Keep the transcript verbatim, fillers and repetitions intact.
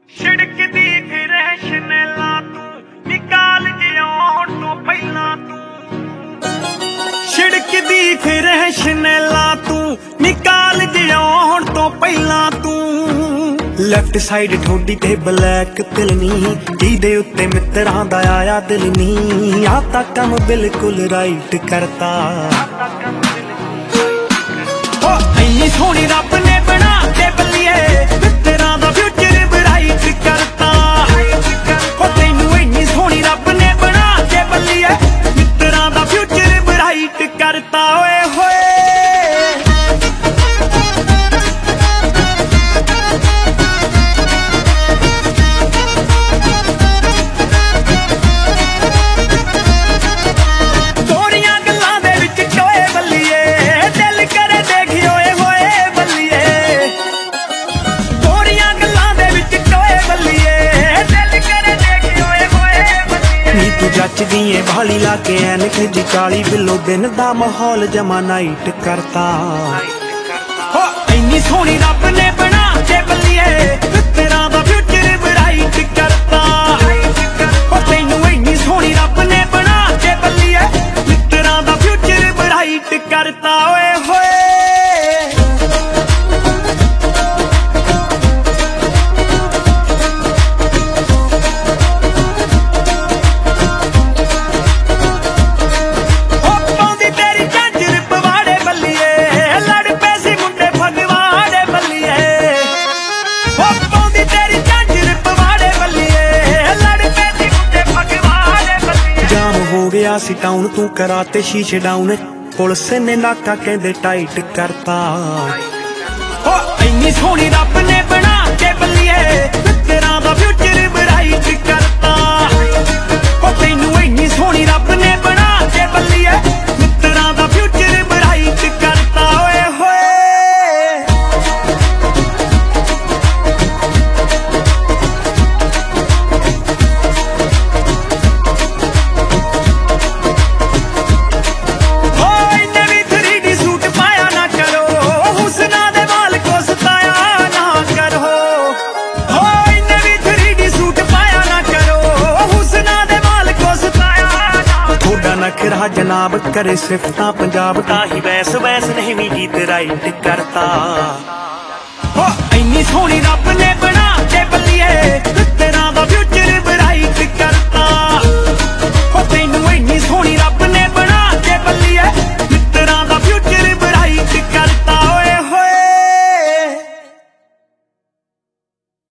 छिड़कदी फिर शनैला तू निकाल जियाउण तो पहला तू छिड़कदी फिर शनैला तू निकाल जियाउण तो पहला तू ਲੈਫਟ ਸਾਈਡ ਠੋਡੀ ਤੇ ਬਲੈਕ ਤਿਲ ਨੀ ਜਿਹਦੇ ਉੱਤੇ ਮਿੱਤਰਾਂ ਦਾ ਆਇਆ ਦਿਲ ਨੀ ਆ ਤਾਂ ਕੰਮ ਬਿਲਕੁਲ ਰਾਈਟ ਕਰਤਾ ਓ ਇੰਨੀ ਸੋਹਣੀ ਰੱਬ ਨੇ ਬਣਾ ਕੇ ਬੱਲੀਏ ਮਿੱਤਰਾਂ ਦਾ ਫਿਊਚਰ ਬਰਾਈਟ ਕਰਤਾ ਓ ਤੈਨੂੰ ਇੰਨੀ ਸੋਹਣੀ ਰੱਬ ਨੇ ਬਣਾ ਕੇ ਬੱਲੀਏ ਮਿੱਤਰਾਂ ਦਾ ਫਿਊਚਰ ਬਰਾਈਟ ਕਰਤਾ ਓਏ ਹੋਏ जचदी है भाली ला के ऐनक जी काली बिलो दिन दा माहौल जमा नाइट करता हो इन्नी सोहनी रब ने बना के बल्लिए मित्तरां दा फ्यूचर ब्राइट करता हो तैनू इन्नी सोहनी रब ने बना के बल्लिए मित्तरां दा फ्यूचर ब्राइट करता ओए होए गया सी टाउन तू कराते शीशे डाउन पुलिस ने नाका कहंदे टाइट करता हो इन्नी सोहनी रब ने बना के बल्लिए मित्तरां दा फ्यूचर ब्राइट करता हो तैनू इन्नी सोहनी रब ने बना के बल्लिए मित्तरां दा फ्यूचर ब्राइट करता ओए होए नखरा जनाब करे सिफता पंजाब ताही वैस वैस नहीं भी गीत राइट करता हो इन्नी सोहनी